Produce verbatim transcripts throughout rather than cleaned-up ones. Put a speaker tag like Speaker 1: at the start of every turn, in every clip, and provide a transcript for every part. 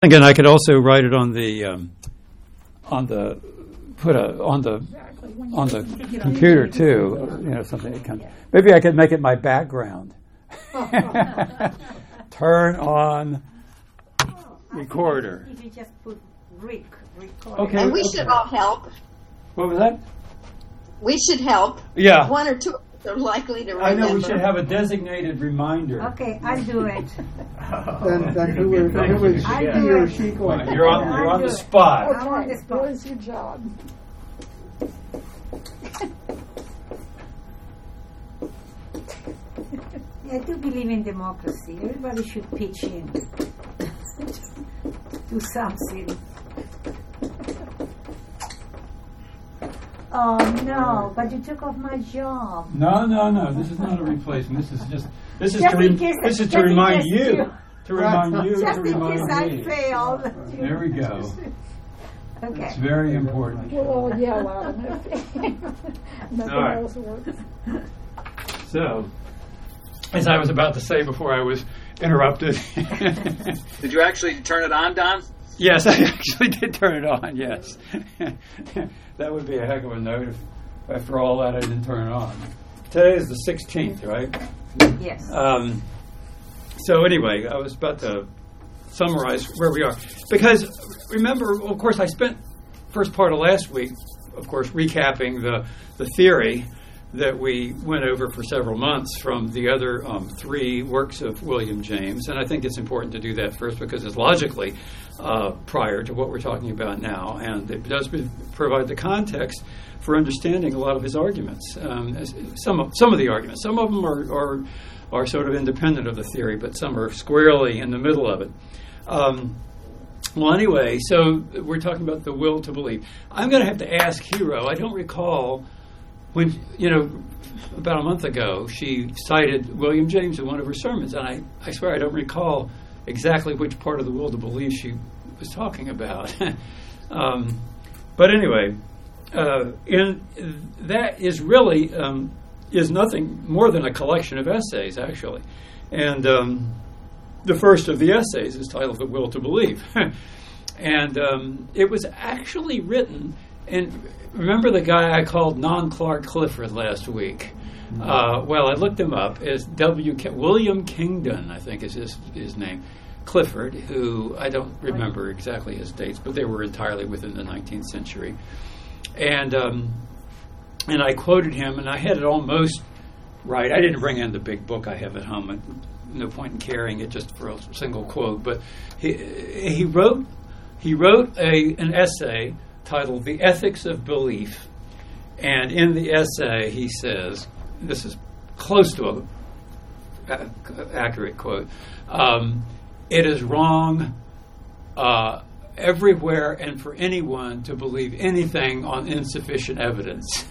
Speaker 1: Again, I could also write it on the um, on the put a on the on the computer too. You know, something that comes. Maybe I could make it my background. Turn on recorder.
Speaker 2: If you just put Rick record.
Speaker 1: Okay.
Speaker 3: And we
Speaker 1: okay.
Speaker 3: should all help.
Speaker 1: What was that?
Speaker 3: We should help.
Speaker 1: Yeah.
Speaker 3: One or two are likely to remember.
Speaker 1: I know we should have a designated reminder.
Speaker 2: Okay, I'll do it.
Speaker 4: Then, then who would, who would
Speaker 2: I
Speaker 4: he
Speaker 2: do
Speaker 4: or
Speaker 2: it.
Speaker 4: she going to
Speaker 1: You're on. You're on the spot.
Speaker 2: I'm on the spot.
Speaker 5: What is your job?
Speaker 2: I do believe in democracy. Everybody should pitch in. Do something. Oh no! But you took off my job.
Speaker 1: No, no, no. This is not a replacement. This is just. This is
Speaker 2: Just
Speaker 1: to. Re-
Speaker 2: in case-
Speaker 1: this is
Speaker 2: just
Speaker 1: to
Speaker 2: in
Speaker 1: remind
Speaker 2: case
Speaker 1: you.
Speaker 2: you-
Speaker 1: To remind you.
Speaker 2: Just
Speaker 1: to
Speaker 2: in
Speaker 1: remind
Speaker 2: case I
Speaker 1: me.
Speaker 2: failed.
Speaker 1: There we go.
Speaker 2: Okay.
Speaker 1: It's very important.
Speaker 5: We'll all yell at them if nothing
Speaker 1: All right.
Speaker 5: else works.
Speaker 1: So, as I was about to say before I was interrupted.
Speaker 6: Did you actually turn it on, Don?
Speaker 1: Yes, I actually did turn it on, yes. That would be a heck of a note if, after all that, I didn't turn it on. Today is the sixteenth, right?
Speaker 2: Yes.
Speaker 1: Um, so anyway, I was about to summarize where we are. Because, remember, of course, I spent first part of last week, of course, recapping the, the theory that we went over for several months from the other um, three works of William James. And I think it's important to do that first because it's logically uh, prior to what we're talking about now. And it does be, provide the context for understanding a lot of his arguments. Um, some, of, some of the arguments. Some of them are, are, are sort of independent of the theory, but some are squarely in the middle of it. Um, well, anyway, so we're talking about the will to believe. I'm going to have to ask Hero. I don't recall when, you know, about a month ago, she cited William James in one of her sermons, and I, I swear I don't recall exactly which part of the will to believe she was talking about. um, but anyway, uh, in, that is really um, is nothing more than a collection of essays, actually. And um, the first of the essays is titled The Will to Believe. And um, it was actually written, and remember the guy I called Non-Clark Clifford last week? Uh, well, I looked him up as W. K- William Kingdon, I think is his, his name. Clifford, who I don't remember exactly his dates, but they were entirely within the nineteenth century. And um, and I quoted him, and I had it almost right. I didn't bring in the big book I have at home. No point in carrying it just for a single quote. But he he wrote he wrote a an essay titled "The Ethics of Belief," and in the essay he says, this is close to a, a accurate quote. Um, it is wrong uh, everywhere and for anyone to believe anything on insufficient evidence.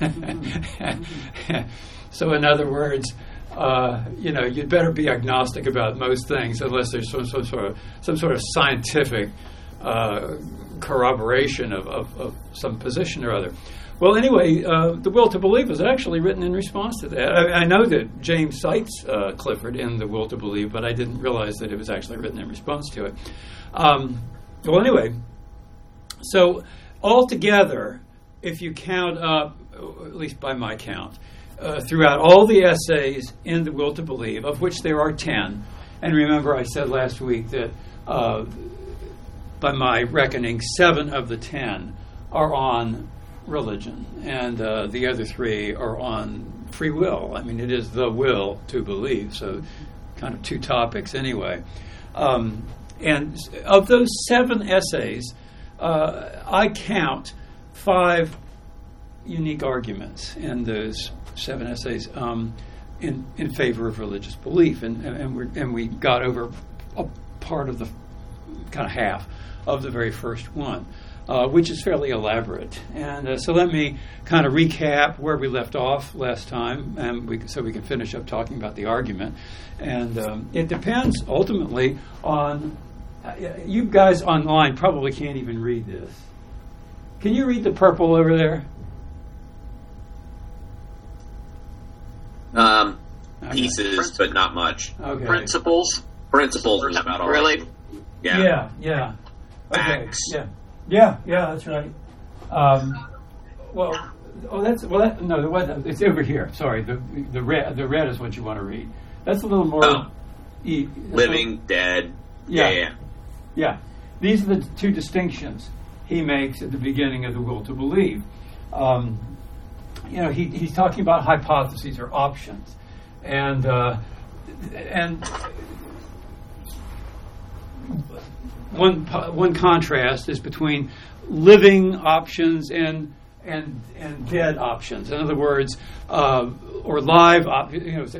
Speaker 1: So, in other words, uh, you know, you'd better be agnostic about most things unless there's some, some sort of some sort of scientific uh, corroboration of, of, of some position or other. Well, anyway, uh, The Will to Believe was actually written in response to that. I, I know that James cites uh, Clifford in The Will to Believe, but I didn't realize that it was actually written in response to it. Um, well, anyway, so altogether, if you count up, at least by my count, uh, throughout all the essays in The Will to Believe, of which there are ten, and remember I said last week that uh, by my reckoning, seven of the ten are on religion, and uh, the other three are on free will. I mean, it is the will to believe, so kind of two topics anyway. Um, and of those seven essays, uh, I count five unique arguments in those seven essays um, in in favor of religious belief, and and, we're, and we got over a part of the kind of half of the very first one. Uh, which is fairly elaborate. And uh, so let me kind of recap where we left off last time, and we, so we can finish up talking about the argument. And um, it depends ultimately on, uh, you guys online probably can't even read this. Can you read the purple over there?
Speaker 6: Um,
Speaker 1: Okay.
Speaker 6: pieces, but not much.
Speaker 1: Okay.
Speaker 6: Principles. Principles is about all.
Speaker 7: Really?
Speaker 6: Yeah.
Speaker 1: Yeah, yeah.
Speaker 6: facts.
Speaker 1: Yeah, yeah, yeah. That's right. Um, well, oh, that's well. That, no, the what, it's over here. Sorry, the the red the red is what you want to read. That's a little more
Speaker 6: Oh.
Speaker 1: e-
Speaker 6: Living, dead.
Speaker 1: Yeah.
Speaker 6: Yeah, yeah.
Speaker 1: Yeah, these are the two distinctions he makes at the beginning of the Will to Believe. Um, you know, he, he's talking about hypotheses or options, and uh, and one one contrast is between living options and and and dead options. In other words, uh, or live. Op- you know,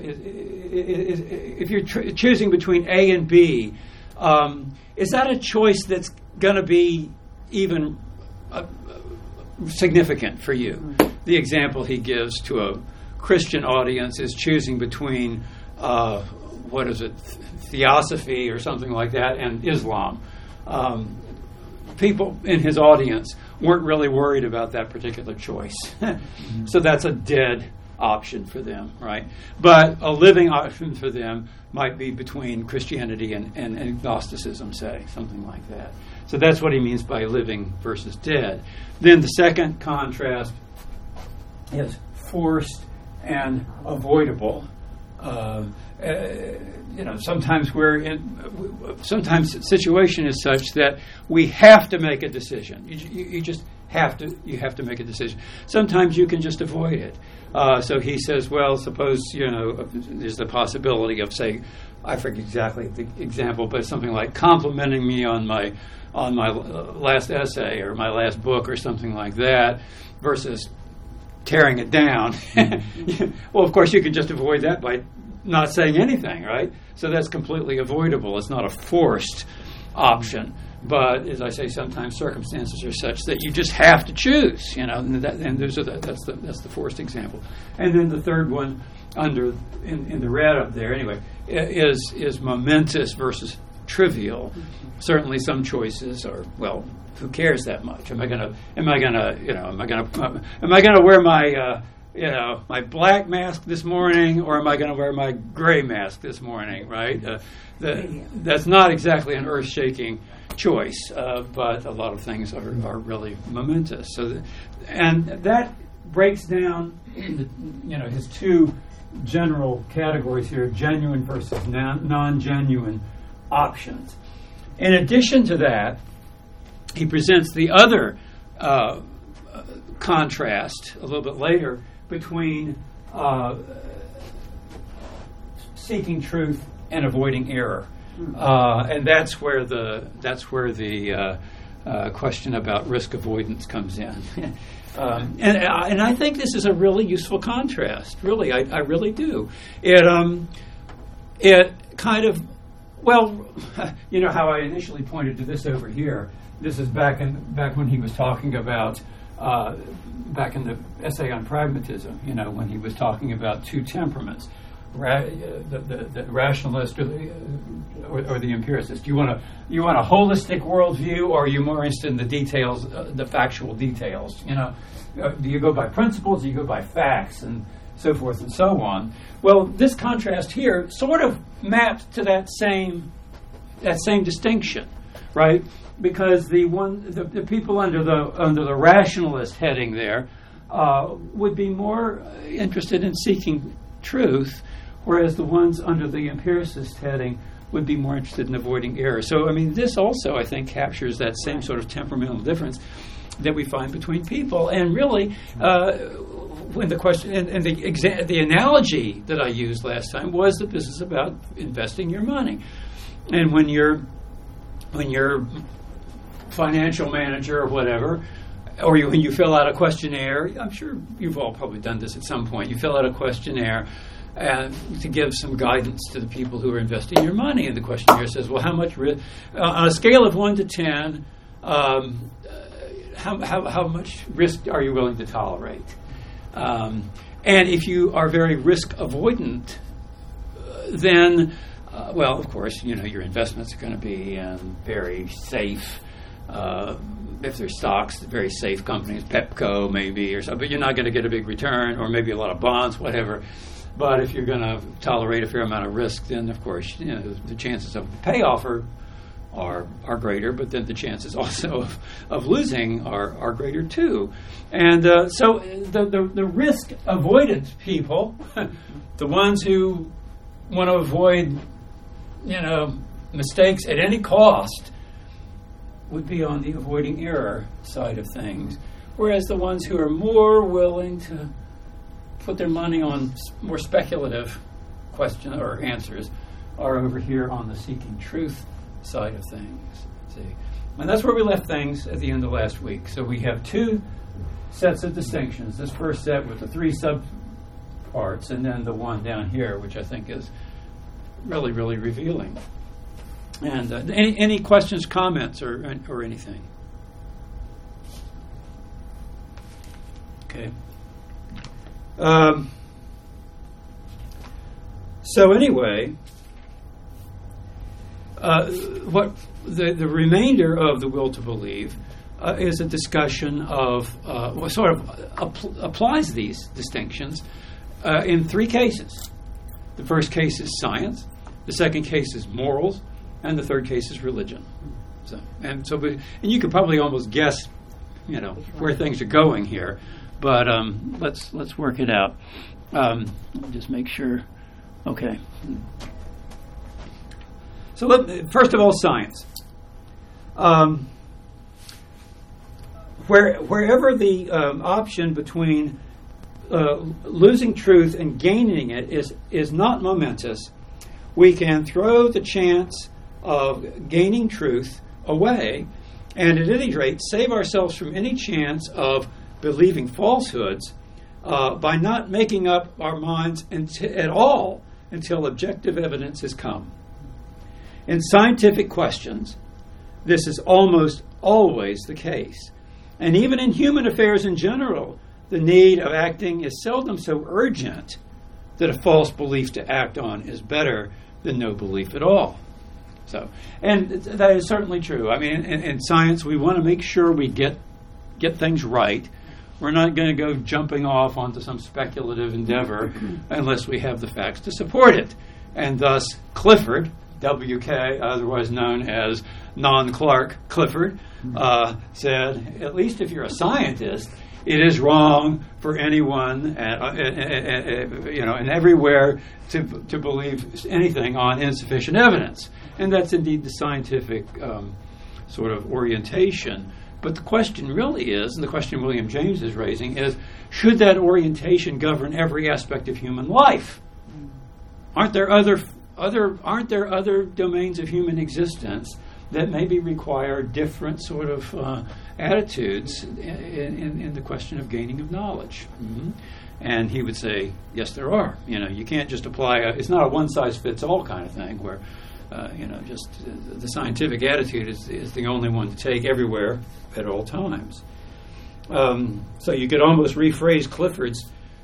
Speaker 1: if you're tr- choosing between A and B, um, is that a choice that's going to be even uh, significant for you? Mm-hmm. The example he gives to a Christian audience is choosing between uh, what is it, theosophy or something like that, and Islam. Um, people in his audience weren't really worried about that particular choice. Mm-hmm. So that's a dead option for them, right? But a living option for them might be between Christianity and, and, and agnosticism, say, something like that. So that's what he means by living versus dead. Then the second contrast is forced and avoidable. Uh, uh, you know, sometimes we're in. Sometimes the situation is such that we have to make a decision. You, you, you just have to. You have to make a decision. Sometimes you can just avoid it. Uh, so he says, well, suppose you know there's the possibility of, say, I forget exactly the example, but something like complimenting me on my on my last essay or my last book or something like that, versus tearing it down. Well, of course, you can just avoid that by not saying anything, right? So that's completely avoidable. It's not a forced option. But as I say, sometimes circumstances are such that you just have to choose, you know, and, that, and those are the, that's the that's the forced example. And then the third one, under in, in the red up there, anyway, is is momentous versus trivial. Certainly, some choices are, well, who cares that much? Am I gonna am I gonna you know am I gonna uh, am I gonna wear my uh, you know my black mask this morning, or am I gonna wear my gray mask this morning? Right? Uh, the, that's not exactly an earth-shaking choice, uh, but a lot of things are, are really momentous. So, the, and that breaks down, the, you know, his two general categories here: genuine versus non- non-genuine options. In addition to that, he presents the other uh, contrast a little bit later between uh, seeking truth and avoiding error. Uh, and that's where the that's where the uh, uh, question about risk avoidance comes in, um, and and I think this is a really useful contrast. Really, I, I really do. It um it kind of well, you know how I initially pointed to this over here. This is back in back when he was talking about uh, back in the essay on pragmatism. You know, when he was talking about two temperaments. Ra- the, the, the rationalist or the, or, or the empiricist. You want a you want a holistic worldview, or are you more interested in the details, uh, the factual details? You know, uh, do you go by principles? Do you go by facts, and so forth and so on? Well, this contrast here sort of maps to that same that same distinction, right? Because the one the, the people under the under the rationalist heading there uh, would be more interested in seeking truth, whereas the ones under the empiricist heading would be more interested in avoiding error. So, I mean, this also, I think, captures that same sort of temperamental difference that we find between people. And really, uh, when the question and, and the exa- the analogy that I used last time was that this is about investing your money. And when you're when you're financial manager or whatever, or you, when you fill out a questionnaire, I'm sure you've all probably done this at some point. You fill out a questionnaire uh, to give some guidance to the people who are investing your money. And the questionnaire says, well, how much risk, uh, on a scale of one to ten, um, uh, how, how, how much risk are you willing to tolerate? Um, and if you are very risk avoidant, uh, then, uh, well, of course, you know, your investments are going to be um, very safe. Uh, if they're stocks, very safe companies, Pepco maybe or something, but you're not going to get a big return, or maybe a lot of bonds, whatever. But if you're going to tolerate a fair amount of risk, then of course, you know, the chances of the payoff are are are greater, but then the chances also of, of losing are, are greater too. And uh, so the, the, the risk avoidance people, the ones who want to avoid, you know, mistakes at any cost, would be on the avoiding error side of things. Whereas the ones who are more willing to put their money on more speculative questions or answers are over here on the seeking truth side of things. See, and that's where we left things at the end of last week. So we have two sets of distinctions. This first set with the three subparts, and then the one down here, which I think is really, really revealing. And uh, any any questions, comments, or or anything? Okay. Um, so anyway. Uh, what the, the remainder of the will to believe uh, is a discussion of uh, what sort of apl- applies these distinctions uh, in three cases. The first case is science, the second case is morals, and the third case is religion. So and so, and you could probably almost guess, you know, where things are going here, but um, let's let's work it out. Um, let me just make sure. Okay. So let, first of all, science. Um, where, wherever the um, option between uh, losing truth and gaining it is, is not momentous, we can throw the chance of gaining truth away and at any rate save ourselves from any chance of believing falsehoods uh, by not making up our minds unti- at all until objective evidence has come. In scientific questions, this is almost always the case. And even in human affairs in general, the need of acting is seldom so urgent that a false belief to act on is better than no belief at all. So, and that is certainly true. I mean, in, in science, we want to make sure we get get things right. We're not going to go jumping off onto some speculative endeavor unless we have the facts to support it. And thus, Clifford, W K, otherwise known as non-Clark Clifford, uh, said, at least if you're a scientist, it is wrong for anyone, uh, uh, uh, uh, you know, and everywhere to to believe anything on insufficient evidence. And that's indeed the scientific um, sort of orientation. But the question really is, and the question William James is raising, is should that orientation govern every aspect of human life? Aren't there other other aren't there other domains of human existence that maybe require different sort of uh, attitudes in, in, in the question of gaining of knowledge? Mm-hmm. And he would say, yes, there are. You know, you can't just apply a, it's not a one-size-fits-all kind of thing where, uh, you know, just uh, the scientific attitude is, is the only one to take everywhere at all times. Um, so you could almost rephrase Clifford's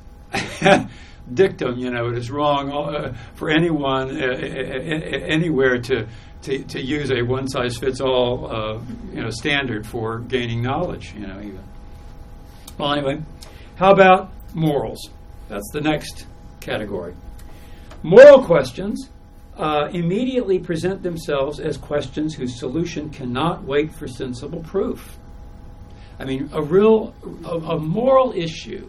Speaker 1: dictum, you know, it is wrong uh, for anyone uh, anywhere to, to to use a one-size-fits-all, uh, you know, standard for gaining knowledge, you know, even. Well, anyway, how about morals? That's the next category. Moral questions uh, immediately present themselves as questions whose solution cannot wait for sensible proof. I mean, a real, a, a moral issue,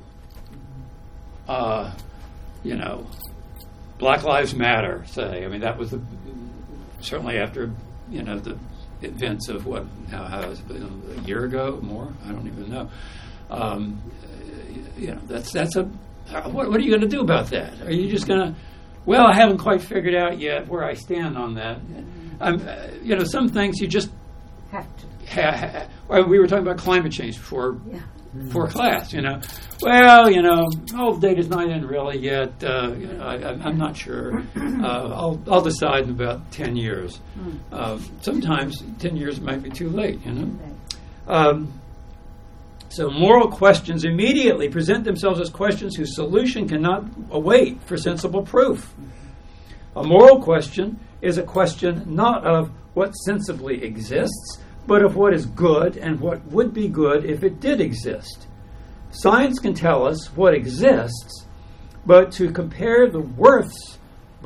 Speaker 1: uh, you know, Black Lives Matter, say. I mean, that was the, certainly after, you know, the events of what, how, how has it been, a year ago, more? I don't even know. Um, you know, that's, that's a, what, what are you going to do about that? Are you just going to, well, I haven't quite figured out yet where I stand on that. Um, uh, you know, some things you just
Speaker 2: Have to.
Speaker 1: Ha, ha, we were talking about climate change before,
Speaker 2: Yeah.
Speaker 1: before class, you know. Well, you know, all the data's not in really yet. Uh, you know, I, I'm not sure. Uh, I'll, I'll decide in about ten years. Uh, sometimes ten years might be too late, you know. Um, so moral questions immediately present themselves as questions whose solution cannot await for sensible proof. A moral question is a question not of what sensibly exists, but of what is good and what would be good if it did exist. Science can tell us what exists, but to compare the worths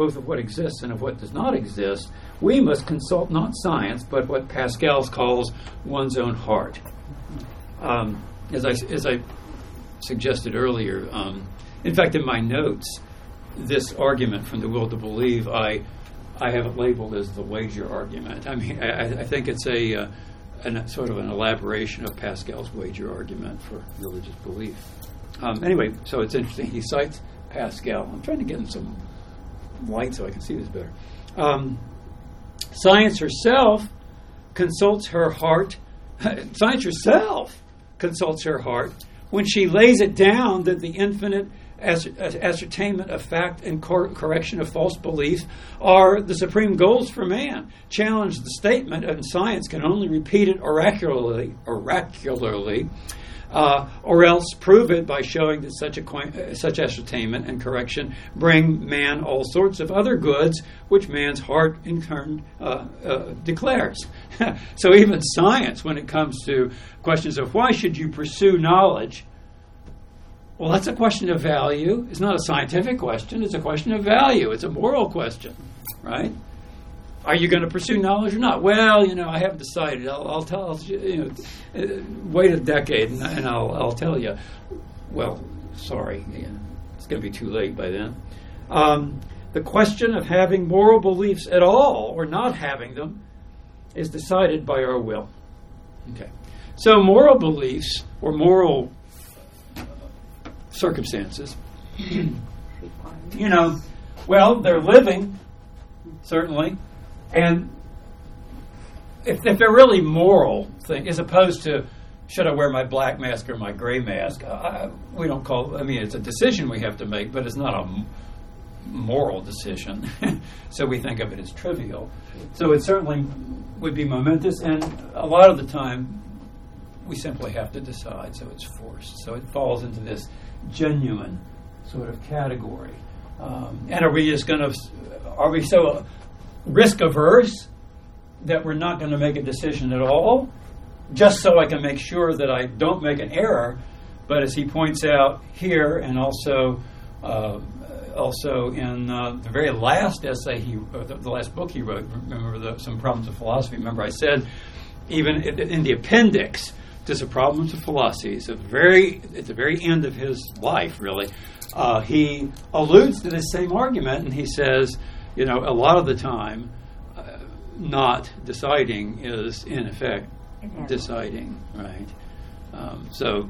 Speaker 1: both of what exists and of what does not exist, we must consult not science, but what Pascal calls one's own heart. Um, as I as I suggested earlier, um, in fact, in my notes, this argument from the will to believe, I I have it labeled as the wager argument. I mean, I, I think it's a uh, an, sort of an elaboration of Pascal's wager argument for religious belief. Um, anyway, so it's interesting. He cites Pascal. I'm trying to get him some light so I can see this better. Um, science herself consults her heart. Science herself consults her heart when she lays it down that the infinite ascertainment of fact and cor- correction of false belief are the supreme goals for man. Challenge the statement, and science can only repeat it oracularly, oracularly, uh, or else prove it by showing that such a, such ascertainment and correction bring man all sorts of other goods, which man's heart in turn uh, uh, declares. So even science, when it comes to questions of why should you pursue knowledge, well, that's a question of value. It's not a scientific question. It's a question of value. It's a moral question, right? Are you going to pursue knowledge or not? Well, you know, I haven't decided. I'll, I'll tell. I'll, you know, uh, wait a decade, and, and I'll, I'll tell you. Well, sorry, yeah, it's going to be too late by then. Um, the question of having moral beliefs at all or not having them is decided by our will. Okay, so moral beliefs or moral circumstances, you know, well, they're living, certainly, and if, if they're really moral thing, as opposed to should I wear my black mask or my gray mask, I, we don't call, I mean, it's a decision we have to make, but it's not a m- moral decision, so we think of it as trivial. So it certainly would be momentous, and a lot of the time we simply have to decide, so it's forced. So it falls into this genuine sort of category. Um, and are we just going to, are we so risk averse that we're not going to make a decision at all, just so I can make sure that I don't make an error? But as he points out here, and also uh, also in uh, the very last essay, he uh, the, the last book he wrote, remember the, Some Problems of Philosophy, remember I said, even in the appendix to Some Problems of Philosophy, so very, at the very end of his life, really, uh, he alludes to this same argument, and he says, you know, a lot of the time, uh, not deciding is, in effect, deciding, right? Um, so,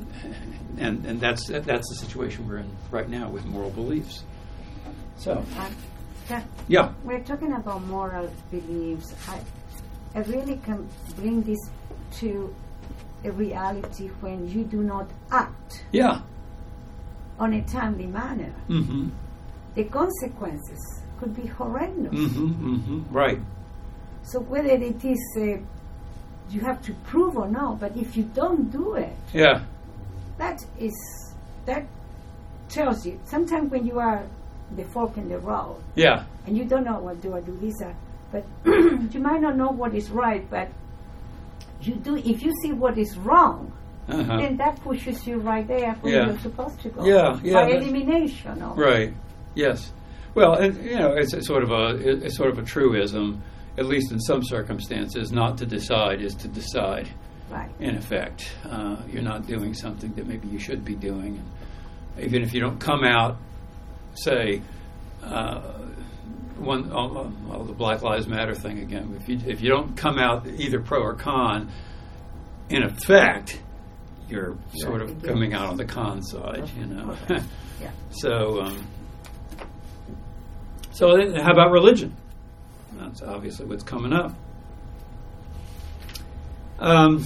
Speaker 1: and and that's that's the situation we're in right now with moral beliefs. So,
Speaker 2: Uh, that-
Speaker 1: yeah,
Speaker 2: We're talking about moral beliefs. I, I really can bring this to a reality when you do not act
Speaker 1: yeah,
Speaker 2: on a timely manner.
Speaker 1: mm-hmm,
Speaker 2: The consequences could be horrendous.
Speaker 1: mm-hmm, mm-hmm, right,
Speaker 2: So whether it is uh, you have to prove or not, but if you don't do it,
Speaker 1: yeah,
Speaker 2: that is that tells you. Sometimes when you are the fork in the road
Speaker 1: yeah,
Speaker 2: and you don't know what do I do this, uh, but you might not know what is right, but you do. If you see what is wrong,
Speaker 1: uh-huh.
Speaker 2: then that pushes you right there where
Speaker 1: Yeah.
Speaker 2: you're supposed to go.
Speaker 1: Yeah, yeah,
Speaker 2: By
Speaker 1: that's-
Speaker 2: elimination. Of
Speaker 1: right, yes. Well, and you know, it's a sort of a it's sort of a truism, at least in some circumstances. Not to decide is to decide.
Speaker 2: Right.
Speaker 1: In effect, uh, you're not doing something that maybe you should be doing, and even if you don't come out, say, uh, one oh, oh, the Black Lives Matter thing again. If you if you don't come out either pro or con, in effect, you're sort of coming out on the con side, you know.
Speaker 2: Yeah.
Speaker 1: So, um, so then how about religion? That's obviously what's coming up. Um,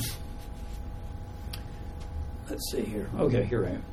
Speaker 1: let's see here. Okay, here I am.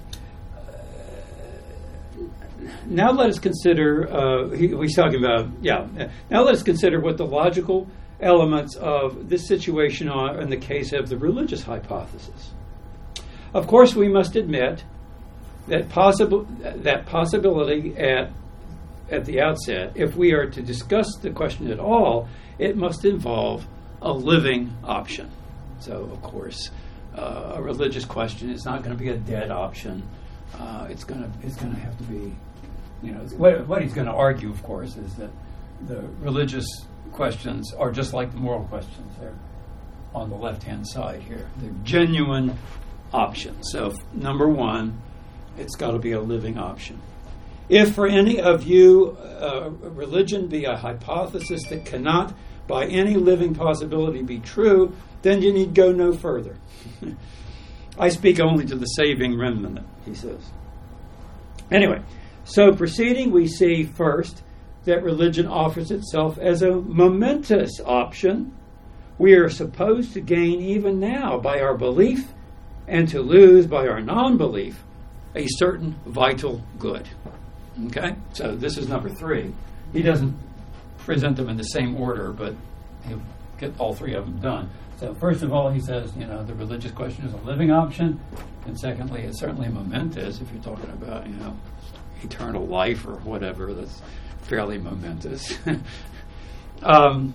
Speaker 1: Uh, now let us consider, uh, he, he's talking about, yeah, now let us consider what the logical elements of this situation are in the case of the religious hypothesis. Of course, we must admit that possible that possibility at at the outset. If we are to discuss the question at all, it must involve a living option. So, of course, uh, a religious question is not going to be a dead option. Uh, it's going to it's going to have to be You know, what, what he's going to argue, of course, is that the religious questions are just like the moral questions. They're on the left-hand side here. They're genuine options. So, number one, it's got to be a living option. If for any of you uh, religion be a hypothesis that cannot by any living possibility be true, then you need go no further. I speak only to the saving remnant, he says. Anyway, so proceeding, we see first that religion offers itself as a momentous option. We are supposed to gain even now by our belief and to lose by our non-belief a certain vital good. Okay? So this is number three. He doesn't present them in the same order, but he'll get all three of them done. So first of all, he says, you know, the religious question is a living option. And secondly, it's certainly momentous if you're talking about, you know, eternal life or whatever. That's fairly momentous. um,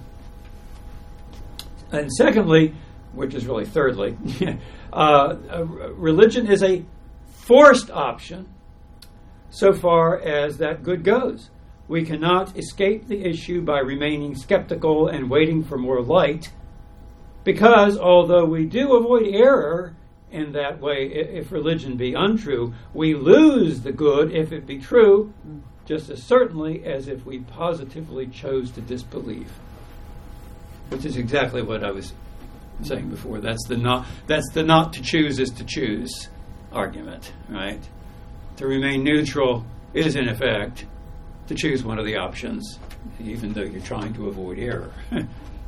Speaker 1: and secondly, which is really thirdly, uh, religion is a forced option so far as that good goes. We cannot escape the issue by remaining skeptical and waiting for more light, because although we do avoid error in that way if religion be untrue, we lose the good if it be true, just as certainly as if we positively chose to disbelieve. Which is exactly what I was saying before. That's the not that's the not to choose is to choose argument, right? To remain neutral is in effect to choose one of the options, even though you're trying to avoid error. Okay.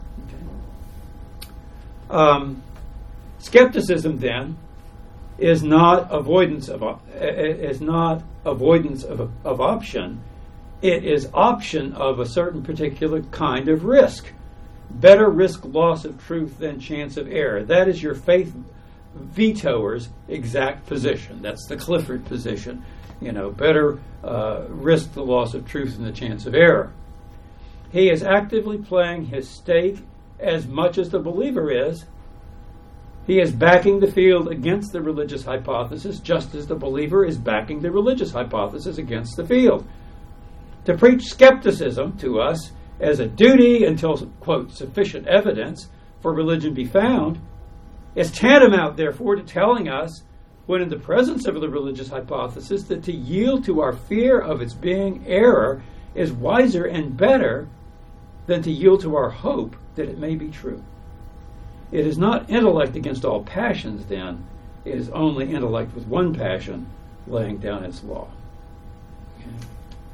Speaker 1: Um, skepticism then is not avoidance of uh, is not avoidance of of option. It is option of a certain particular kind of risk. Better risk loss of truth than chance of error. That is your faith vetoer's exact position. That's the Clifford position. You know, better uh, risk the loss of truth than the chance of error. He is actively playing his stake as much as the believer is. He is backing the field against the religious hypothesis, just as the believer is backing the religious hypothesis against the field. To preach skepticism to us as a duty until, quote, sufficient evidence for religion be found, is tantamount, therefore, to telling us, when in the presence of the religious hypothesis, that to yield to our fear of its being error is wiser and better than to yield to our hope that it may be true. It is not intellect against all passions, then. It is only intellect with one passion, laying down its law. Okay.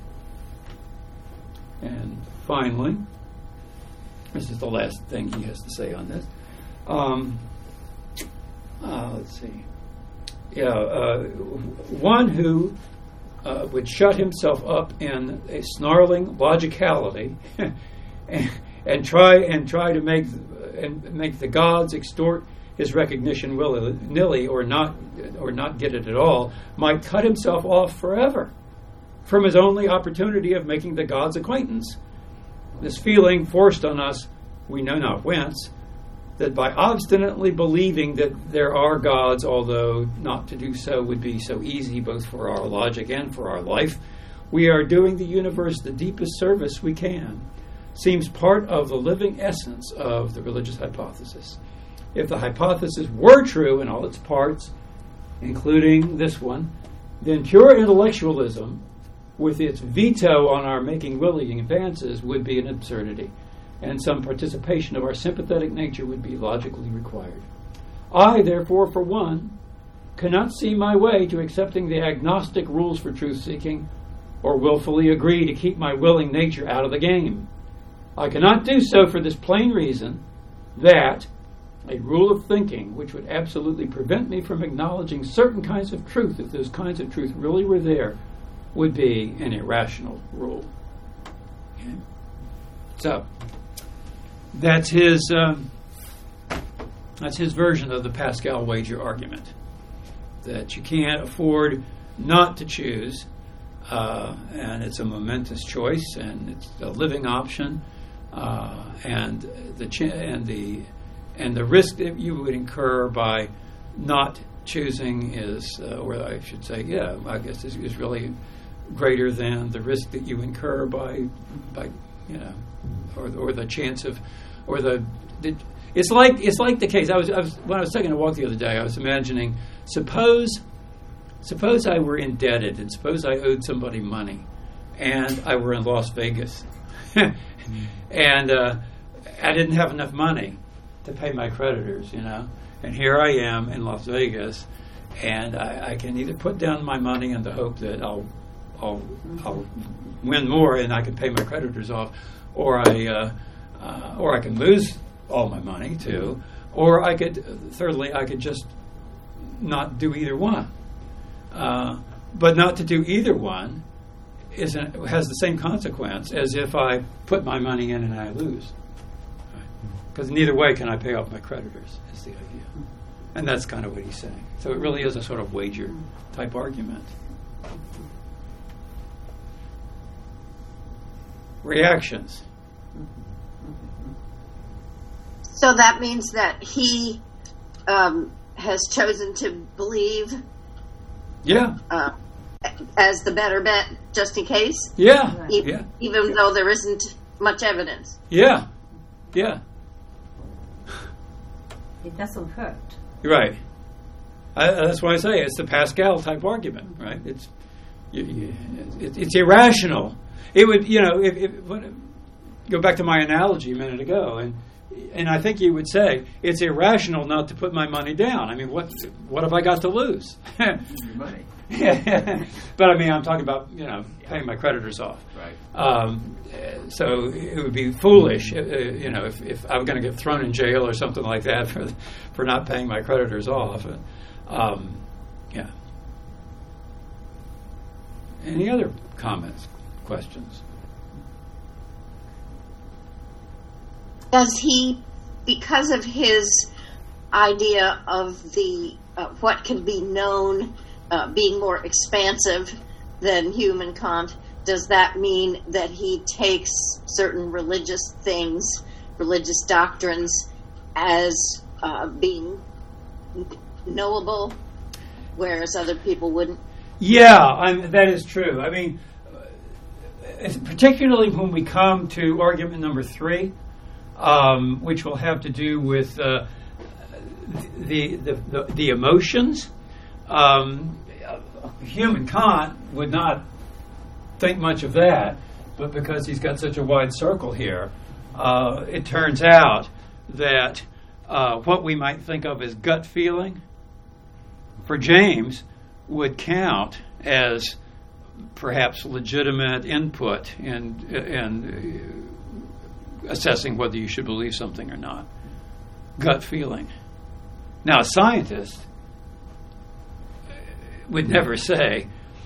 Speaker 1: And finally, this is the last thing he has to say on this. Um, uh, let's see. Yeah, uh, one who uh, would shut himself up in a snarling logicality and, and try and try to make and make the gods extort his recognition willy-nilly or not or not get it at all, might cut himself off forever from his only opportunity of making the gods' acquaintance. This feeling forced on us, we know not whence, that by obstinately believing that there are gods, although not to do so would be so easy both for our logic and for our life, we are doing the universe the deepest service we can, seems part of the living essence of the religious hypothesis. If the hypothesis were true in all its parts, including this one, then pure intellectualism, with its veto on our making willing advances, would be an absurdity, and some participation of our sympathetic nature would be logically required. I, therefore, for one, cannot see my way to accepting the agnostic rules for truth-seeking, or willfully agree to keep my willing nature out of the game. I cannot do so for this plain reason, that a rule of thinking which would absolutely prevent me from acknowledging certain kinds of truth, if those kinds of truth really were there, would be an irrational rule. Okay? So, that's his um, that's his version of the Pascal wager argument, that you can't afford not to choose, uh, and it's a momentous choice, and it's a living option, uh, and the ch- and the and the risk that you would incur by not choosing is, uh, or I should say, yeah, I guess is, is really greater than the risk that you incur by, by you know, or or the chance of, or the, the it's like it's like the case. I was, I was when I was taking a walk the other day. I was imagining, suppose, suppose I were indebted, and suppose I owed somebody money, and I were in Las Vegas, and uh, I didn't have enough money to pay my creditors, you know, and here I am in Las Vegas, and I, I can either put down my money in the hope that I'll I'll, I'll win more and I can pay my creditors off, or I uh, uh, or I can lose all my money too, or I could thirdly I could just not do either one. Uh, but not to do either one is an, has the same consequence as if I put my money in and I lose. Because right? Neither way can I pay off my creditors, is the idea. And that's kind of what he's saying. So it really is a sort of wager type argument. Reactions.
Speaker 3: So that means that he um, has chosen to believe
Speaker 1: Yeah.
Speaker 3: uh, as the better bet, just in case,
Speaker 1: Yeah.
Speaker 3: even,
Speaker 1: Yeah.
Speaker 3: even though there isn't much evidence.
Speaker 1: Yeah. Yeah.
Speaker 2: It doesn't hurt.
Speaker 1: Right. I, that's why I say it's the Pascal type argument, right? It's you, you, it, it's irrational. It would, you know, if, if when, go back to my analogy a minute ago, and and I think you would say it's irrational not to put my money down. I mean, what what have I got to lose?
Speaker 7: Your money.
Speaker 1: But I mean, I'm talking about, you know, paying my creditors off.
Speaker 7: Right.
Speaker 1: Um, so it would be foolish, uh, you know, if, if I'm going to get thrown in jail or something like that for for not paying my creditors off. Um, yeah. Any other comments, questions?
Speaker 3: Does he, because of his idea of the uh, what can be known uh, being more expansive than human Kant, does that mean that he takes certain religious things, religious doctrines, as uh, being knowable, whereas other people wouldn't?
Speaker 1: Yeah, I'm, that is true. I mean, particularly when we come to argument number three, um, which will have to do with uh, the, the, the the emotions. Um, human Kant would not think much of that, but because he's got such a wide circle here, uh, it turns out that uh, what we might think of as gut feeling, for James, would count as perhaps legitimate input in, in assessing whether you should believe something or not. Gut feeling. Now, a scientist would never say,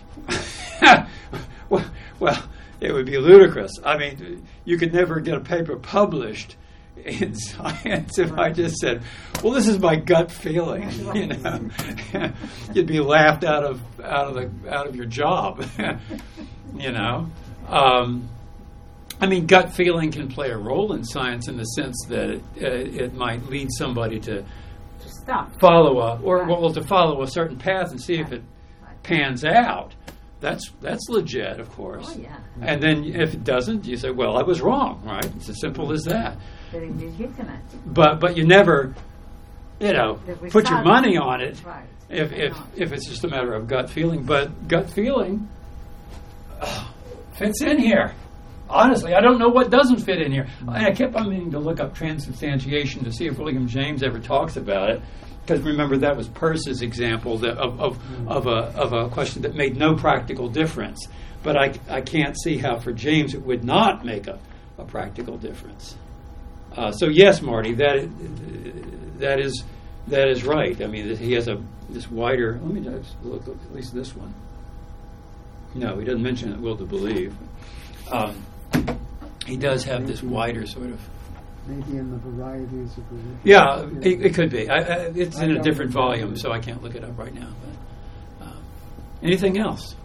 Speaker 1: well, well, it would be ludicrous. I mean, you could never get a paper published in science if I just said, well, this is my gut feeling. You know, you'd be laughed out of out of the out of your job. You know, um, I mean, gut feeling can play a role in science in the sense that it, uh, it might lead somebody to
Speaker 2: To stop.
Speaker 1: follow up, or
Speaker 2: Right.
Speaker 1: well, to follow a certain path and see if it pans out. That's that's legit, of course.
Speaker 2: Oh, yeah.
Speaker 1: And then if it doesn't, you say, well, I was wrong, right? It's as simple as that.
Speaker 2: Very legitimate.
Speaker 1: But but you never, you know,
Speaker 2: The
Speaker 1: put your
Speaker 2: result-
Speaker 1: money on it
Speaker 2: Right.
Speaker 1: if if
Speaker 2: No.
Speaker 1: if it's just a matter of gut feeling. But gut feeling uh, fits in here. Honestly, I don't know what doesn't fit in here. And I kept on meaning to look up transubstantiation to see if William James ever talks about it. Because remember, that was Peirce's example that of of, of a of a question that made no practical difference. But I, I can't see how for James it would not make a, a practical difference. Uh, so yes, Marty, that that is that is right. I mean, he has a this wider. Let me just look at least this one. No, he doesn't mention it. Will to believe. Um, he does have this wider sort of.
Speaker 4: Maybe in the varieties of religion.
Speaker 1: Yeah, it, it could be. I, I, it's
Speaker 4: I
Speaker 1: in a
Speaker 4: don't
Speaker 1: different
Speaker 4: remember.
Speaker 1: volume, so I can't look it up right now. But um, anything else?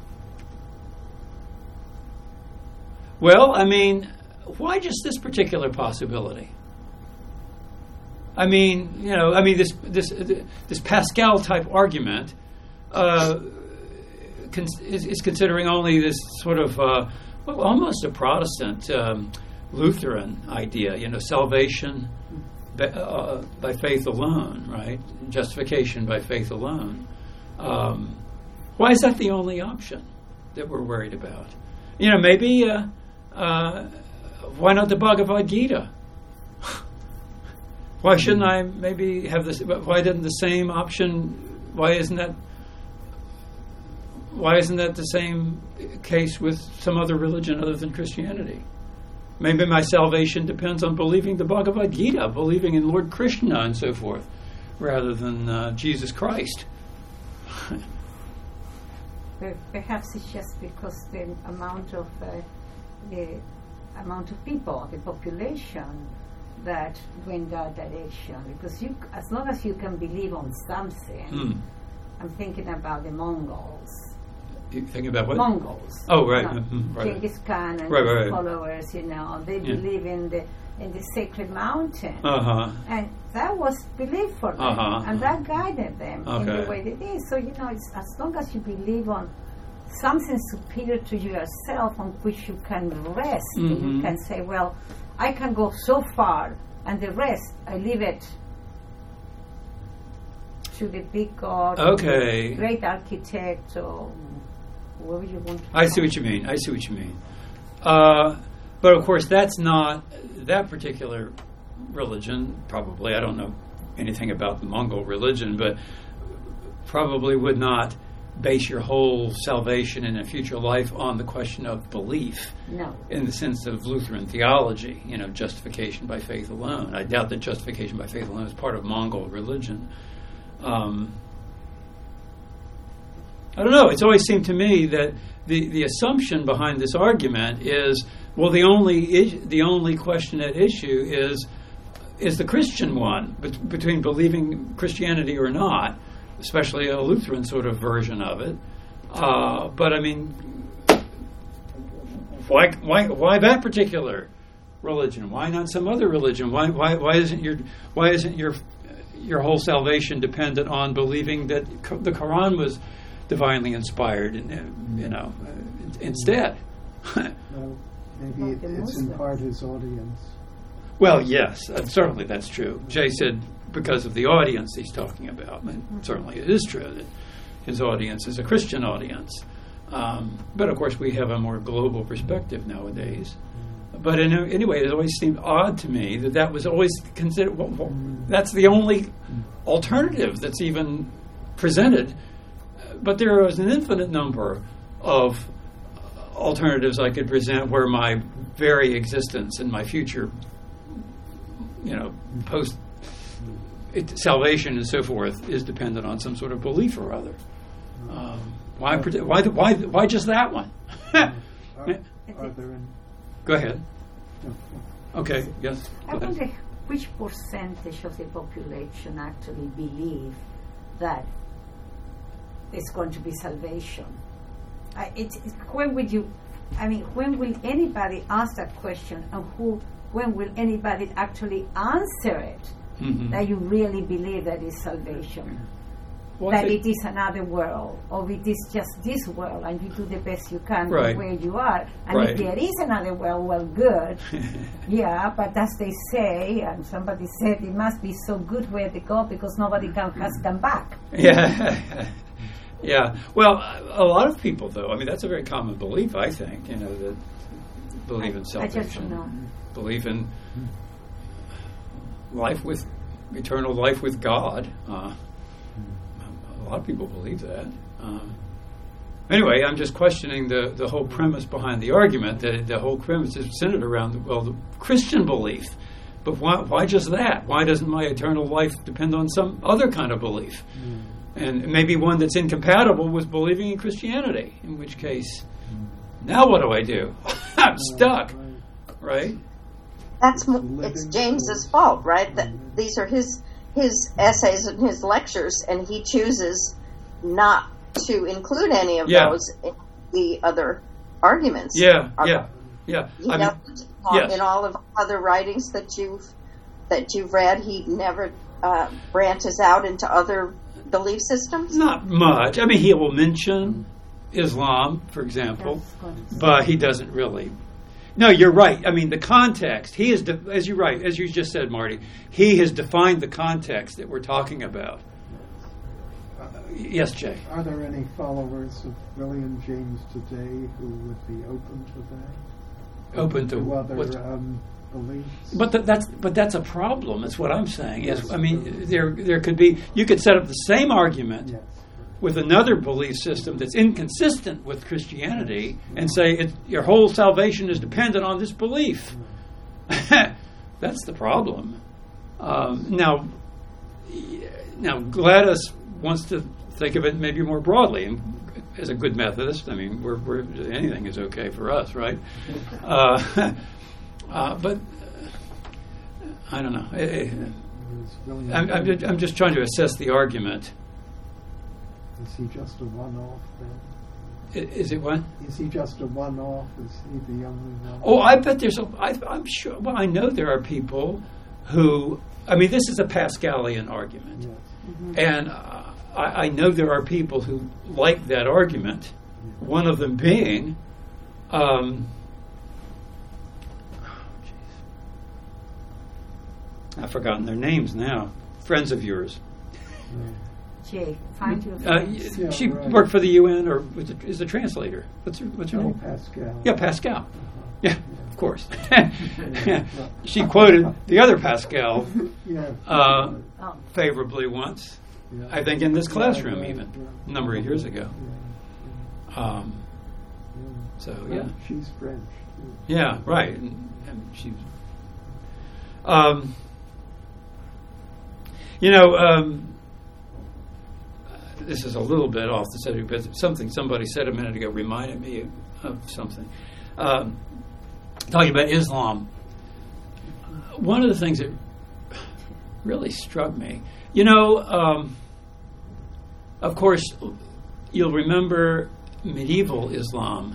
Speaker 1: Well, I mean, why just this particular possibility? I mean, you know, I mean this this this Pascal type argument uh, con- is, is considering only this sort of uh, well, almost a Protestant um, Lutheran idea, you know, salvation by, uh, by faith alone, right? Justification by faith alone. Um, why is that the only option that we're worried about? You know, maybe uh, uh, why not the Bhagavad Gita? Why shouldn't I maybe have this? Why didn't the same option? Why isn't that? Why isn't that the same case with some other religion other than Christianity? Maybe my salvation depends on believing the Bhagavad Gita, believing in Lord Krishna and so forth, rather than uh, Jesus Christ.
Speaker 2: Perhaps it's just because the amount of uh, the amount of people, the population, that went that direction. Because you, as long as you can believe on something,
Speaker 1: Hmm.
Speaker 2: I'm thinking about the Mongols.
Speaker 1: You think about what?
Speaker 2: Mongols.
Speaker 1: Oh, right.
Speaker 2: You know,
Speaker 1: Mhm, right.
Speaker 2: Genghis Khan and
Speaker 1: Right,
Speaker 2: his
Speaker 1: right, right.
Speaker 2: followers. You know, they
Speaker 1: Yeah.
Speaker 2: believe in the in the sacred mountain,
Speaker 1: Uh huh.
Speaker 2: and that was belief for them,
Speaker 1: Uh-huh.
Speaker 2: and that guided them in the
Speaker 1: Okay.
Speaker 2: way they did. So you know, it's, as long as you believe on something superior to yourself on which you can rest, and you
Speaker 1: Mhm.
Speaker 2: can say, well, I can go so far, and the rest, I leave it to the big God, or
Speaker 1: Okay.
Speaker 2: the great architect, or whoever you want to
Speaker 1: I
Speaker 2: call.
Speaker 1: see what you mean. I see what you mean. Uh, but of course, that's not that particular religion. Probably, I don't know anything about the Mongol religion, but probably would not base your whole salvation in a future life on the question of belief,
Speaker 2: No.
Speaker 1: in the sense of Lutheran theology. You know, justification by faith alone. I doubt that justification by faith alone is part of Mongol religion. Um, I don't know. It's always seemed to me that the, the assumption behind this argument is, well, the only is, the only question at issue is is the Christian one, bet- between believing Christianity or not, especially a Lutheran sort of version of it. Uh, but I mean, why why why that particular religion? Why not some other religion? Why why why isn't your why isn't your your whole salvation dependent on believing that co- the Quran was divinely inspired, and, uh, you know, uh, instead?
Speaker 4: Well, maybe
Speaker 2: Like
Speaker 4: it,
Speaker 2: the
Speaker 4: it's in
Speaker 2: Muslims.
Speaker 4: part his audience.
Speaker 1: Well, yes, uh, certainly that's true. Jay said because of the audience he's talking about, and certainly it is true that his audience is a Christian audience. Um, but of course, we have a more global perspective nowadays. But in, anyway, it always seemed odd to me that that was always considered. Well, well, that's the only alternative that's even presented. But there was an infinite number of alternatives I could present where my very existence and my future, you know, post it, salvation and so forth is dependent on some sort of belief or other. Um, why, predi- why, why, why just that one?
Speaker 4: Are, are there any?
Speaker 1: Go ahead.
Speaker 4: No.
Speaker 1: Okay. Yes.
Speaker 2: I
Speaker 1: Go ahead.
Speaker 2: wonder which percentage of the population actually believe that it's going to be salvation. I, it's, it's, when would you? I mean, when will anybody ask that question, and who? When will anybody actually answer it?
Speaker 1: Mhm.
Speaker 2: That you really believe that is salvation,
Speaker 1: Well, I
Speaker 2: that
Speaker 1: think-
Speaker 2: it is another world, or it is just this world, and you do the best you can
Speaker 1: Right.
Speaker 2: where you are. And
Speaker 1: Right.
Speaker 2: if there is another world, well, good. Yeah, but as they say, and somebody said, it must be so good where they go because nobody can, has come back.
Speaker 1: Yeah. Yeah. Well, a lot of people, though, I mean, that's a very common belief, I think, you know, that believe in
Speaker 2: I
Speaker 1: salvation.
Speaker 2: just don't know.
Speaker 1: Believe in life with, eternal life with God. Uh, a lot of people believe that. Um, anyway, I'm just questioning the, the whole premise behind the argument, that the whole premise is centered around, the, well, the Christian belief. But why, why just that? Why doesn't my eternal life depend on some other kind of belief?
Speaker 4: Mm.
Speaker 1: And maybe one that's incompatible with believing in Christianity, in which case, now what do I do? I'm stuck, right?
Speaker 3: That's mo-
Speaker 4: Living
Speaker 3: it's James's
Speaker 4: proof.
Speaker 3: fault, right? That
Speaker 4: Mhm.
Speaker 3: these are his his essays and his lectures, and he chooses not to include any of
Speaker 1: Yeah.
Speaker 3: those in the other arguments.
Speaker 1: Yeah,
Speaker 3: Are-
Speaker 1: yeah, yeah.
Speaker 3: He
Speaker 1: I mean,
Speaker 3: doesn't, uh,
Speaker 1: yes.
Speaker 3: in all of other writings that you've that you've read, he never uh, branches out into other belief systems.
Speaker 1: not much. I mean, he will mention Islam, for example,
Speaker 2: That's going to-
Speaker 1: but he doesn't really. No, you're right. I mean, the context. He is, de- as you right, as you just said, Marty. He has defined the context that we're talking about. Uh, yes, Jay.
Speaker 4: Are there any followers of William James today who would be open to that?
Speaker 1: Open to
Speaker 4: to other
Speaker 1: what?
Speaker 4: um, beliefs?
Speaker 1: But th- that's but that's a problem. That's what I'm saying. Is I mean, there there could be you could set up the same argument
Speaker 4: Yes.
Speaker 1: with another belief system that's inconsistent with Christianity and say it, your whole salvation is dependent on this belief. That's the problem. Um, now, now Gladys wants to think of it maybe more broadly. And as a good Methodist, I mean, we're, we're, anything is okay for us, right? Uh, uh, but uh, I don't know.
Speaker 4: Is William
Speaker 1: I'm, I'm,
Speaker 4: James-
Speaker 1: I'm just trying to assess the argument.
Speaker 4: Is he just a one-off then?
Speaker 1: I- Is it what?
Speaker 4: Is he just a one-off? Is he the only one?
Speaker 1: Oh, I bet there's a. I, I'm sure. Well, I know there are people who. I mean, this is a Pascalian argument,
Speaker 4: Yes.
Speaker 1: and uh, I, I know there are people who like that argument. One of them being, um, oh, jeez. I've forgotten their names now. Friends of yours.
Speaker 4: Yeah.
Speaker 2: Jay, find your
Speaker 1: Uh,
Speaker 2: friends.
Speaker 4: Yeah,
Speaker 1: she
Speaker 4: right.
Speaker 1: worked for the U N, or was it, is a translator. What's her, what's her
Speaker 4: Oh,
Speaker 1: name?
Speaker 4: Pascal.
Speaker 1: Yeah, Pascal.
Speaker 4: Uh-huh.
Speaker 1: Yeah, of course. She quoted the other Pascal
Speaker 4: Yeah.
Speaker 1: uh,
Speaker 2: Oh,
Speaker 1: favorably once,
Speaker 4: Yeah.
Speaker 1: I think in this classroom
Speaker 4: Right,
Speaker 1: even,
Speaker 4: right,
Speaker 1: a number of years ago.
Speaker 4: Yeah,
Speaker 1: Um,
Speaker 4: yeah,
Speaker 1: so,
Speaker 4: yeah.
Speaker 1: yeah.
Speaker 4: Well, she's French. too.
Speaker 1: Yeah, right. And, and she's... Um, you know, um, this is a little bit off the subject, but something somebody said a minute ago reminded me of something. Um, talking about Islam, one of the things that really struck me, you know, um, of course, you'll remember medieval Islam,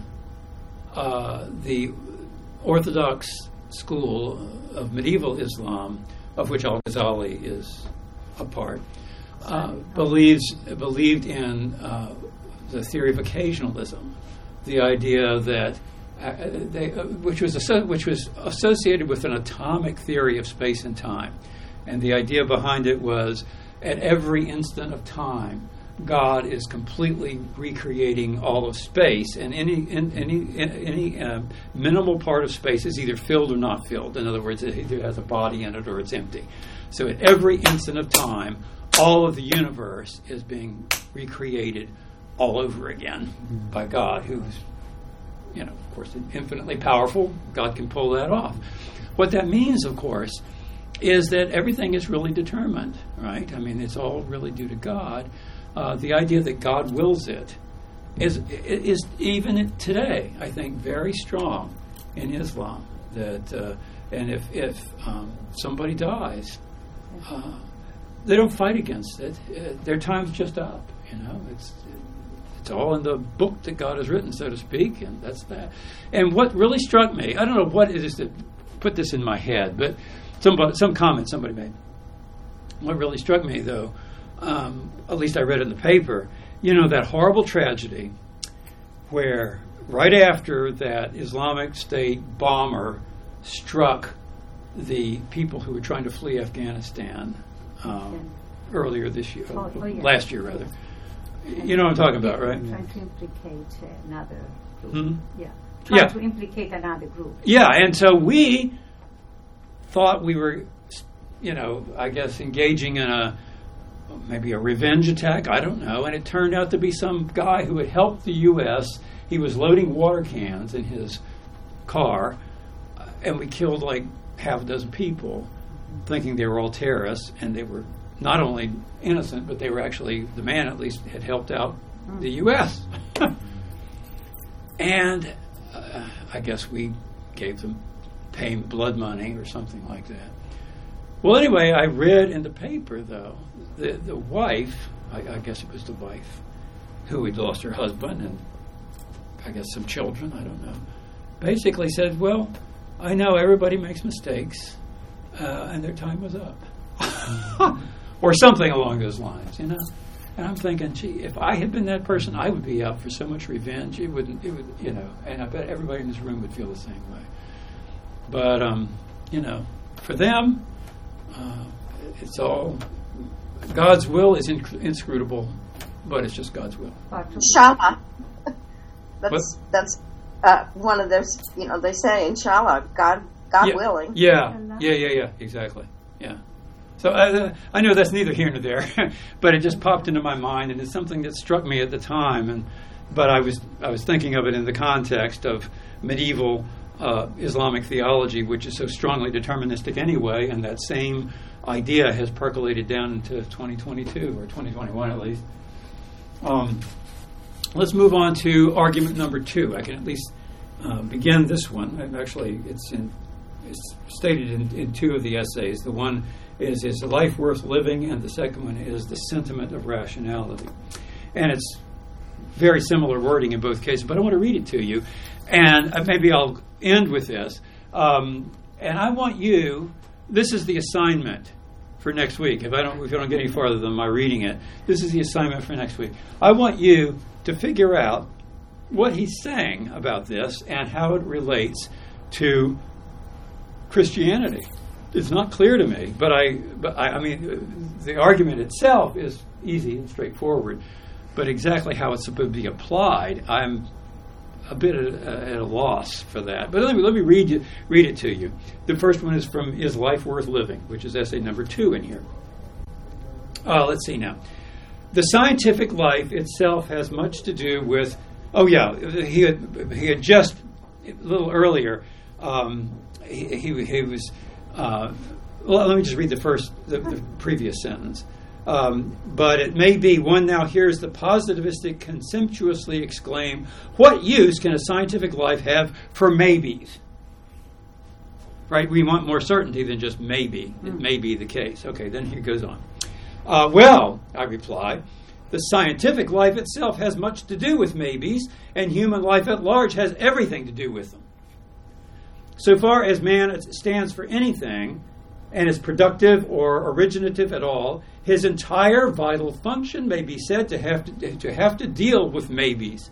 Speaker 1: uh, the Orthodox school of medieval Islam, of which Al-Ghazali is a part, uh, believes believed in uh, the theory of occasionalism, the idea that uh, they, uh, which was asso- which was associated with an atomic theory of space and time, and the idea behind it was at every instant of time, God is completely recreating all of space, and any in, any in, any uh, minimal part of space is either filled or not filled. In other words, it either has a body in it or it's empty. So at every instant of time, all of the universe is being recreated all over again by God, who's, you know, of course, infinitely powerful. God can pull that off. What that means, of course, is that everything is really determined, right? I mean, it's all really due to God. Uh, the idea that God wills it is is even today, I think, very strong in Islam. That uh, and if if um, somebody dies, uh, they don't fight against it. Uh, their time's just up. You know, it's it's all in the book that God has written, so to speak, and that's that. And what really struck me, I don't know what it is that put this in my head, but somebody, some comment somebody made. What really struck me, though, um, at least I read it in the paper, you know, that horrible tragedy where right after that Islamic State bomber struck the people who were trying to flee Afghanistan um, earlier this year,
Speaker 2: Oh, oh, yeah.
Speaker 1: last year rather. You know what I'm talking about, right?
Speaker 2: Trying to implicate another group.
Speaker 1: Hmm?
Speaker 2: Yeah. Trying
Speaker 1: Yeah.
Speaker 2: to implicate another group.
Speaker 1: Yeah, and so we thought we were, you know, I guess engaging in a maybe a revenge attack, I don't know, and it turned out to be some guy who had helped the U S. He was loading water cans in his car, and we killed like half a dozen people, thinking they were all terrorists, and they were not only innocent, but they were actually, the man at least had helped out the U S And uh, I guess we gave them pay blood money or something like that. Well, anyway, I read in the paper, though, the, the wife, I, I guess it was the wife, who had lost her husband and I guess some children, I don't know, basically said, well, I know everybody makes mistakes, uh, and their time was up. Or something along those lines, you know. And I'm thinking, gee, if I had been that person, I would be out for so much revenge. It wouldn't, it would, you know, and I bet everybody in this room would feel the same way. But, um, you know, for them, uh, it's all, God's will is inc- inscrutable, but it's just God's will.
Speaker 3: Inshallah. That's,
Speaker 1: What?
Speaker 3: that's uh, one of those, you know, they say, inshallah, God, God
Speaker 1: yeah.
Speaker 3: willing.
Speaker 1: Yeah, yeah, yeah, yeah, exactly. Yeah. So I, I know that's neither here nor there, but it just popped into my mind, and it's something that struck me at the time. And but I was I was thinking of it in the context of medieval uh, Islamic theology, which is so strongly deterministic anyway, and that same idea has percolated down into twenty twenty-two or twenty twenty-one at least. Um, let's move on to argument number two. I can at least uh, begin this one. And actually, it's in. It's stated in, in two of the essays. The one is, is a life worth living, and the second one is the sentiment of rationality. And it's very similar wording in both cases, but I want to read it to you. And uh, maybe I'll end with this. Um, and I want you, this is the assignment for next week. If I don't, if you don't get any farther than my reading it, this is the assignment for next week. I want you to figure out what he's saying about this and how it relates to Christianity. It's not clear to me, but I, but I, I mean, the argument itself is easy and straightforward, but exactly how it's supposed to be applied, I'm a bit at, at a loss for that. But let me let me read you, read it to you. The first one is from "Is Life Worth Living?" which is essay number two in here. Uh, let's see now. The scientific life itself has much to do with. Oh yeah, he had he had just a little earlier. Um, He, he, he was. Uh, well, let me just read the first, the, the previous sentence. Um, but it may be one now hears the positivistic contemptuously exclaim, "What use can a scientific life have for maybes?" Right? We want more certainty than just maybe. It may be the case. Okay, then he goes on. Uh, well, I reply, the scientific life itself has much to do with maybes, and human life at large has everything to do with them. So far as man stands for anything and is productive or originative at all, his entire vital function may be said to have to, to have to deal with maybes.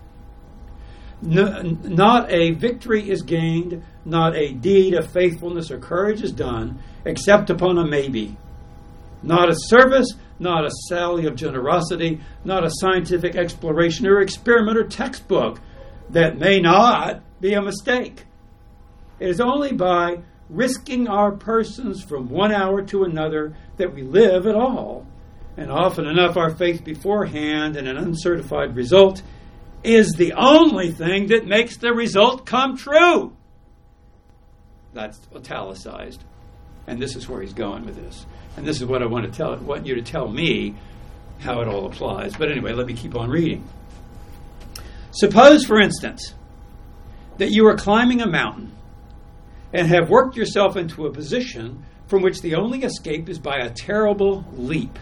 Speaker 1: No, not a victory is gained, not a deed of faithfulness or courage is done, except upon a maybe. Not a service, not a sally of generosity, not a scientific exploration or experiment or textbook that may not be a mistake. It is only by risking our persons from one hour to another that we live at all. And often enough our faith beforehand in an uncertified result is the only thing that makes the result come true. That's italicized. And this is where he's going with this. And this is what I want to tell want you to tell me how it all applies. But anyway, let me keep on reading. Suppose, for instance, that you are climbing a mountain and have worked yourself into a position from which the only escape is by a terrible leap.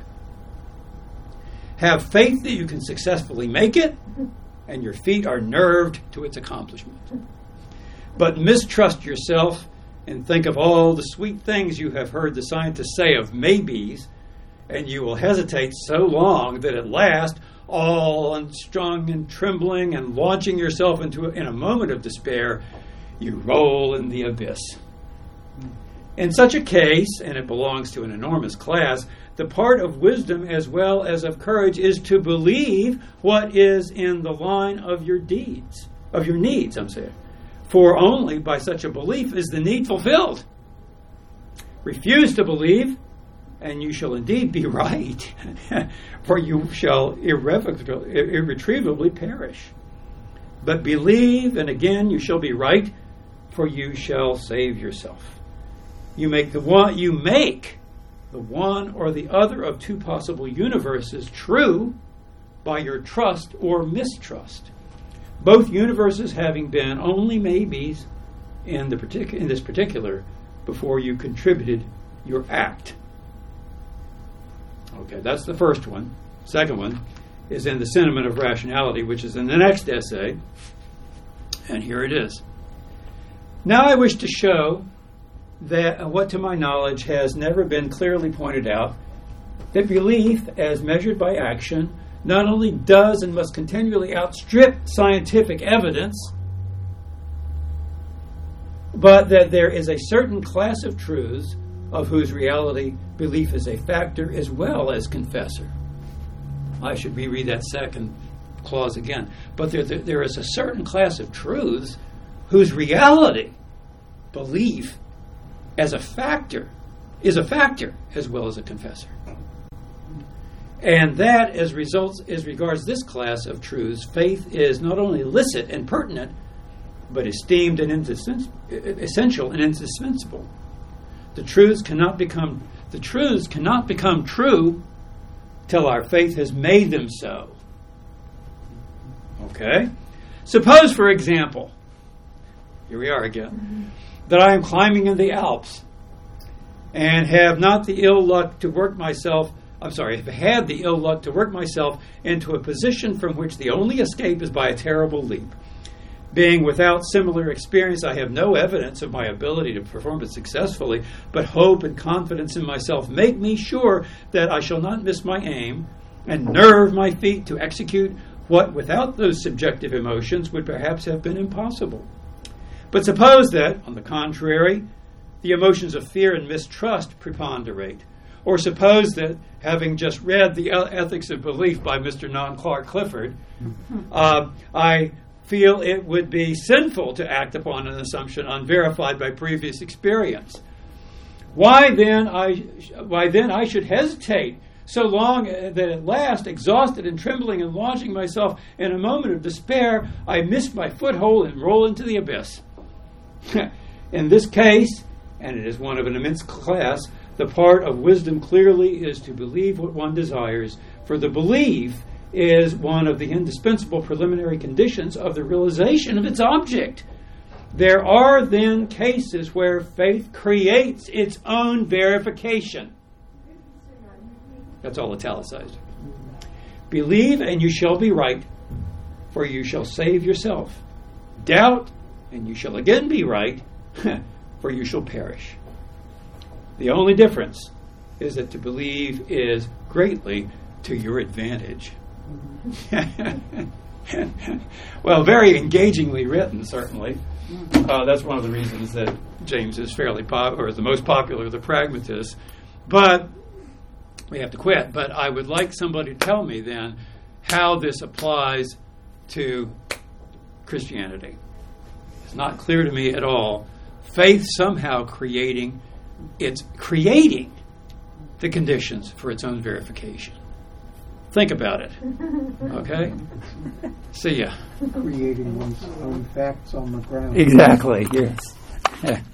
Speaker 1: Have faith that you can successfully make it, and your feet are nerved to its accomplishment. But mistrust yourself and think of all the sweet things you have heard the scientists say of maybes, and you will hesitate so long that at last, all unstrung and trembling and launching yourself into a, in a moment of despair, you roll in the abyss. In such a case, and it belongs to an enormous class, the part of wisdom as well as of courage is to believe what is in the line of your deeds, of your needs, I'm saying. For only by such a belief is the need fulfilled. Refuse to believe, and you shall indeed be right, for you shall irrevocably, irretrievably perish. But believe, and again you shall be right, for you shall save yourself. You make the one you make the one or the other of two possible universes true by your trust or mistrust. Both universes having been only maybes in the partic- in this particular before you contributed your act. Okay, that's the first one. Second one is in the sentiment of rationality, which is in the next essay. And here it is. Now I wish to show that what to my knowledge has never been clearly pointed out, that belief as measured by action not only does and must continually outstrip scientific evidence, but that there is a certain class of truths of whose reality belief is a factor as well as confessor. I should reread that second clause again. But there, there, there is a certain class of truths whose reality, belief, as a factor, is a factor as well as a confessor. And that, as results, as regards this class of truths, faith is not only licit and pertinent, but esteemed and indis- essential and indispensable. The truths cannot become the truths cannot become true till our faith has made them so. Okay? Suppose, for example, here we are again, that I am climbing in the Alps and have not the ill luck to work myself, I'm sorry, have had the ill luck to work myself into a position from which the only escape is by a terrible leap. Being without similar experience, I have no evidence of my ability to perform it successfully, but hope and confidence in myself make me sure that I shall not miss my aim and nerve my feet to execute what, without those subjective emotions, would perhaps have been impossible. But suppose that, on the contrary, the emotions of fear and mistrust preponderate. Or suppose that, having just read The Ethics of Belief by Mister Non Clark Clifford, uh, I feel it would be sinful to act upon an assumption unverified by previous experience. Why then I, why then I should hesitate so long that at last, exhausted and trembling and launching myself in a moment of despair, I miss my foothold and roll into the abyss. In this case, and it is one of an immense class, the part of wisdom clearly is to believe what one desires, for the belief is one of the indispensable preliminary conditions of the realization of its object. There are then cases where faith creates its own verification. That's all italicized. Believe and you shall be right, for you shall save yourself. Doubt and you shall again be right, for you shall perish. The only difference is that to believe is greatly to your advantage. Well, very engagingly written, certainly. Uh, that's one of the reasons that James is fairly popular, or the most popular of the pragmatists. But we have to quit. But I would like somebody to tell me then how this applies to Christianity. It's not clear to me at all. Faith somehow creating it's creating the conditions for its own verification. Think about it. Okay? See ya.
Speaker 4: Creating one's own facts on the ground.
Speaker 1: Exactly, yes.